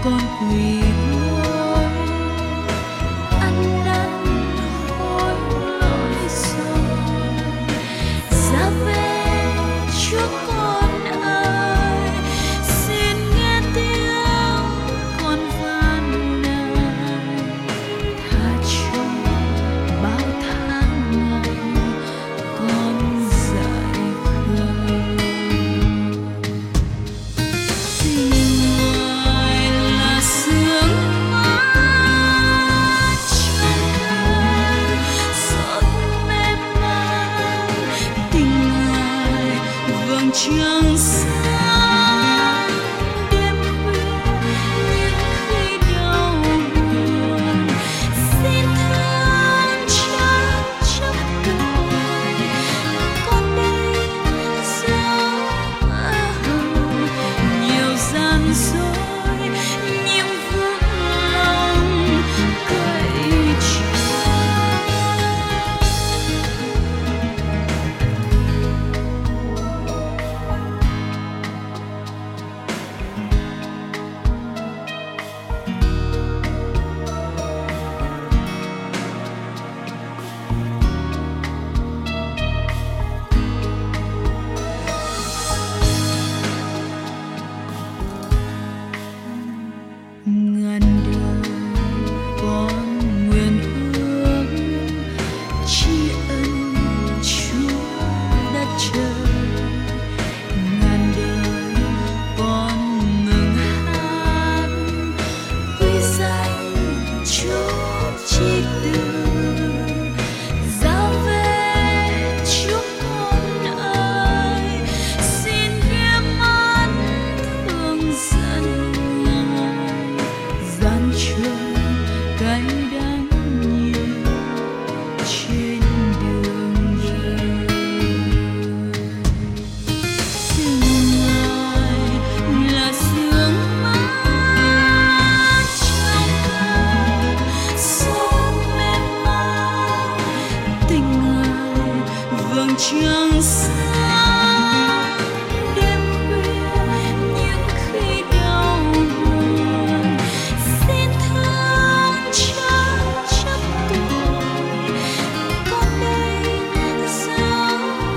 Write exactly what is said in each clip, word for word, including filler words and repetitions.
con quỳ gối ăn năn hối lỗi rồi ra về Chúa con ơi, xin nghe tiếng con van nài, tha cho bao tháng ngày con dại khờ. Tình Ngài là sương mát trong cơn gió mềm mại, tình Ngài vầng trăng sáng đêm khuya những khi đau buồn, xin thương chăm chấp tôi con đây dấu nhiều gian dối những vướng lòng cậy trách. Ngàn đời con nguyện ước tri ân Chúa đất trời, ngàn đời con ngừng hát quy danh Chúa trích từ giao về Chúa con ơi, xin ghé mắt thương dẫn Ngài gian truân cay đắng nhiều trên đường đời. Tình Ngài là sương mát trong cơn gió mềm mại, tình Ngài vầng trăng sáng đêm khuya những khi đau buồn, xin thương chăm chấp tôi con đây dấu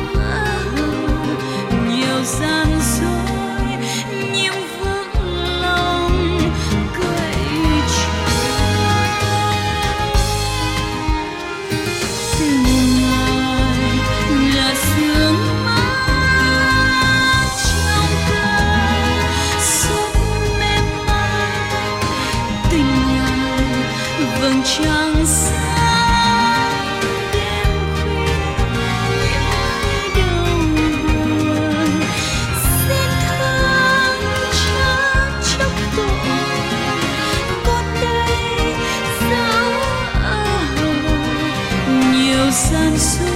nhiều gian dối những vướng lòng cậy trách. Tình Ngài là sương mát trong cơn gió mềm mại, tình Ngài vầng trăng sáng đêm khuya những khi đau buồn, xin thương chăm chấp tôi con đây dấu nhiều gian dối